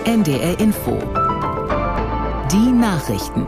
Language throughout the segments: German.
NDR Info. Die Nachrichten.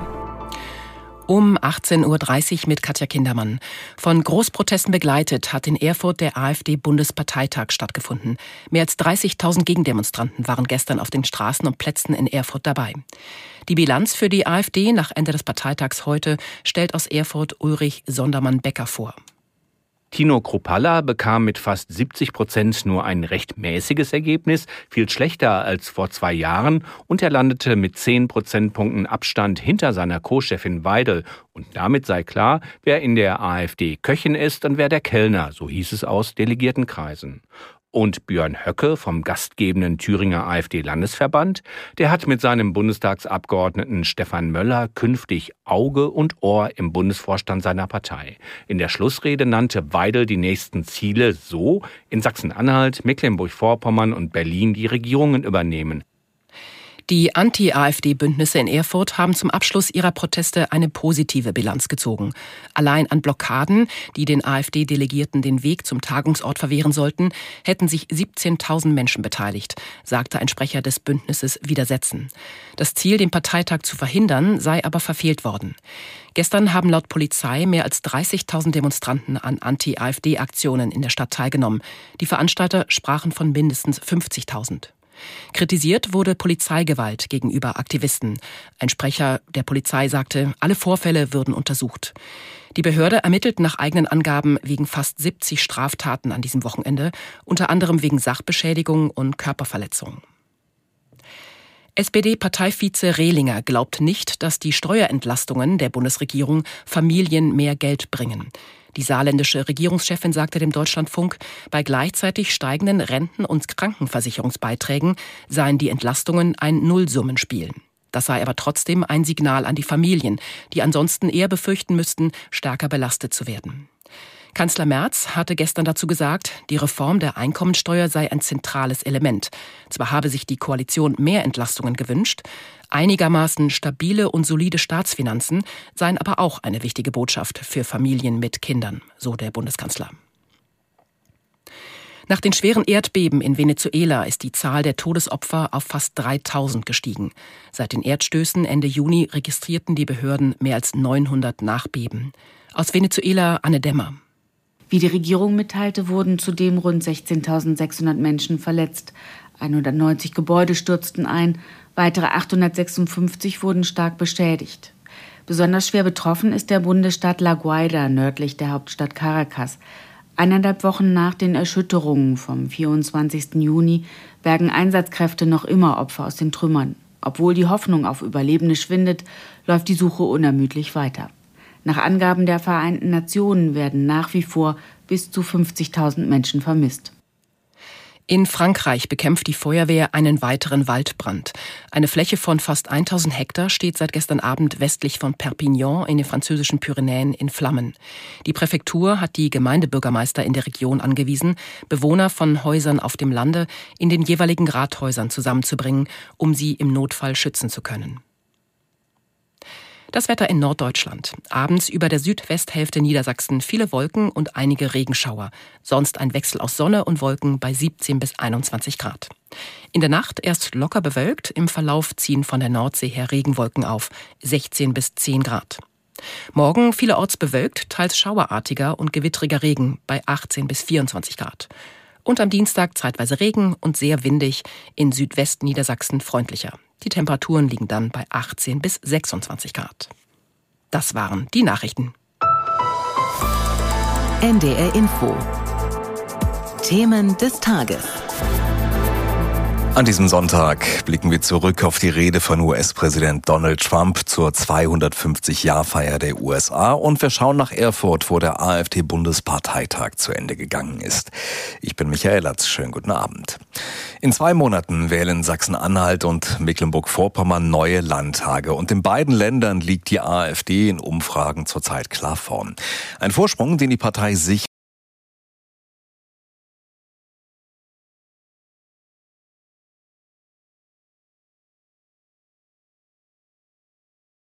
Um 18.30 Uhr mit Katja Kindermann. Von Großprotesten begleitet hat in Erfurt der AfD-Bundesparteitag stattgefunden. Mehr als 30.000 Gegendemonstranten waren gestern auf den Straßen und Plätzen in Erfurt dabei. Die Bilanz für die AfD nach Ende des Parteitags heute stellt aus Erfurt Ulrich Sondermann-Becker vor. Tino Kruppalla bekam mit fast 70% nur ein recht mäßiges Ergebnis, viel schlechter als vor 2 Jahren, und er landete mit 10 Prozentpunkten Abstand hinter seiner Co-Chefin Weidel. Und damit sei klar, wer in der AfD Köchin ist und wer der Kellner, so hieß es aus Delegiertenkreisen. Und Björn Höcke vom gastgebenden Thüringer AfD-Landesverband, der hat mit seinem Bundestagsabgeordneten Stefan Möller künftig Auge und Ohr im Bundesvorstand seiner Partei. In der Schlussrede nannte Weidel die nächsten Ziele so: in Sachsen-Anhalt, Mecklenburg-Vorpommern und Berlin die Regierungen übernehmen. Die Anti-AfD-Bündnisse in Erfurt haben zum Abschluss ihrer Proteste eine positive Bilanz gezogen. Allein an Blockaden, die den AfD-Delegierten den Weg zum Tagungsort verwehren sollten, hätten sich 17.000 Menschen beteiligt, sagte ein Sprecher des Bündnisses Widersetzen. Das Ziel, den Parteitag zu verhindern, sei aber verfehlt worden. Gestern haben laut Polizei mehr als 30.000 Demonstranten an Anti-AfD-Aktionen in der Stadt teilgenommen. Die Veranstalter sprachen von mindestens 50.000. Kritisiert wurde Polizeigewalt gegenüber Aktivisten. Ein Sprecher der Polizei sagte, alle Vorfälle würden untersucht. Die Behörde ermittelt nach eigenen Angaben wegen fast 70 Straftaten an diesem Wochenende, unter anderem wegen Sachbeschädigung und Körperverletzung. SPD-Parteivize Rehlinger glaubt nicht, dass die Steuerentlastungen der Bundesregierung Familien mehr Geld bringen. Die saarländische Regierungschefin sagte dem Deutschlandfunk, bei gleichzeitig steigenden Renten- und Krankenversicherungsbeiträgen seien die Entlastungen ein Nullsummenspiel. Das sei aber trotzdem ein Signal an die Familien, die ansonsten eher befürchten müssten, stärker belastet zu werden. Kanzler Merz hatte gestern dazu gesagt, die Reform der Einkommensteuer sei ein zentrales Element. Zwar habe sich die Koalition mehr Entlastungen gewünscht, einigermaßen stabile und solide Staatsfinanzen seien aber auch eine wichtige Botschaft für Familien mit Kindern, so der Bundeskanzler. Nach den schweren Erdbeben in Venezuela ist die Zahl der Todesopfer auf fast 3.000 gestiegen. Seit den Erdstößen Ende Juni registrierten die Behörden mehr als 900 Nachbeben. Aus Venezuela Anne Dämmer. Wie die Regierung mitteilte, wurden zudem rund 16.600 Menschen verletzt. 190 Gebäude stürzten ein, weitere 856 wurden stark beschädigt. Besonders schwer betroffen ist der Bundesstaat La Guaira, nördlich der Hauptstadt Caracas. 1,5 Wochen nach den Erschütterungen vom 24. Juni bergen Einsatzkräfte noch immer Opfer aus den Trümmern. Obwohl die Hoffnung auf Überlebende schwindet, läuft die Suche unermüdlich weiter. Nach Angaben der Vereinten Nationen werden nach wie vor bis zu 50.000 Menschen vermisst. In Frankreich bekämpft die Feuerwehr einen weiteren Waldbrand. Eine Fläche von fast 1.000 Hektar steht seit gestern Abend westlich von Perpignan in den französischen Pyrenäen in Flammen. Die Präfektur hat die Gemeindebürgermeister in der Region angewiesen, Bewohner von Häusern auf dem Lande in den jeweiligen Rathäusern zusammenzubringen, um sie im Notfall schützen zu können. Das Wetter in Norddeutschland. Abends über der Südwesthälfte Niedersachsen viele Wolken und einige Regenschauer. Sonst ein Wechsel aus Sonne und Wolken bei 17 bis 21 Grad. In der Nacht erst locker bewölkt, im Verlauf ziehen von der Nordsee her Regenwolken auf, 16 bis 10 Grad. Morgen vielerorts bewölkt, teils schauerartiger und gewittriger Regen bei 18 bis 24 Grad. Und am Dienstag zeitweise Regen und sehr windig, in Südwestniedersachsen freundlicher. Die Temperaturen liegen dann bei 18 bis 26 Grad. Das waren die Nachrichten. NDR Info. Themen des Tages. An diesem Sonntag blicken wir zurück auf die Rede von US-Präsident Donald Trump zur 250-Jahr-Feier der USA und wir schauen nach Erfurt, wo der AfD-Bundesparteitag zu Ende gegangen ist. Ich bin Michael Latz, schönen guten Abend. In 2 Monaten wählen Sachsen-Anhalt und Mecklenburg-Vorpommern neue Landtage und in beiden Ländern liegt die AfD in Umfragen zurzeit klar vorn. Ein Vorsprung, den die Partei sich